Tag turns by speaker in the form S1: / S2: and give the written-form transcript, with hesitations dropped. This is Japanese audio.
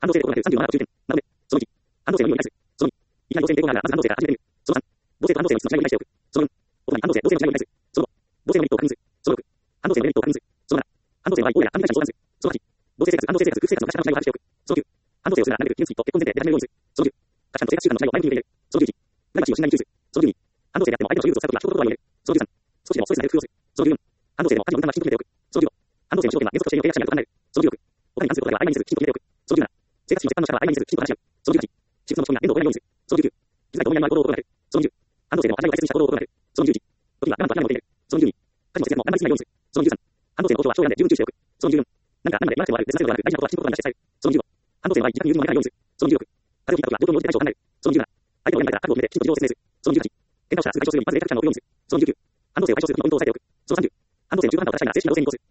S1: 反動性で行う37の中点。なので、その1、反動性の有無に対す。その2、いかに合成性で行うが、まず反動性から始めてみる。その3、合成と反動性の質の違いを理解しておく。その4、おとなに反動性、合成の違いを理解する。その5、合成のメリットを確認する。その6、反動性のデメリットを確認する。その7、反動性の場合、大家や管理会社に相談する。その8、合成生活、反動性生活、空気生活の可視化の違いを把握しておく。その9、反動性をするならなるべく金付きと結婚前提で始めるようにする。その10、価値観と生活習慣の違いを前向きに受け入れる。その11、プライバシーを信頼に注意する。その12、反動性であっても相手の所有物を使うときは衝突度合いを入れる。その13、少しでもストレスなく工夫をする。その14、反動性でも家事の分担はきちんと決めておく。その15、反動性の条件は原則としている契約者にあると考える。その16、お金に関することでは曖昧にせずきちんと決めておく。その17、生活費の折半の仕方は曖昧にせずきちんと話し合う。その18、仕事の仕込みが面倒を追わないようにする。その19、機材と問屋の行動を心がける。その20、反動性でも味わいを大切にした行動を心がける。その21、時には我慢と諦めを受け入れる。その22、家事も節約もあんまりしないようにする。その23、反動性のことは長男で十分注意しておく。その24、何か何まで言わなくてもある別な制度ではなく大事なことはきちんと言葉に出して伝える。その25、反動性の場合、時間に融通もかけないようにする。その26、風邪をひいたときは冒頭に応じて対処を考える。その27、相手の親に対から覚悟を決めてきちんと事情を説明する。その28、喧嘩をしたらすぐ解消するようにまず冷却期間を置くようにする。その29、反動性を解消するときに温度を抑えておく。その30、反動性の中途半端な確かに精神が動静に移行する。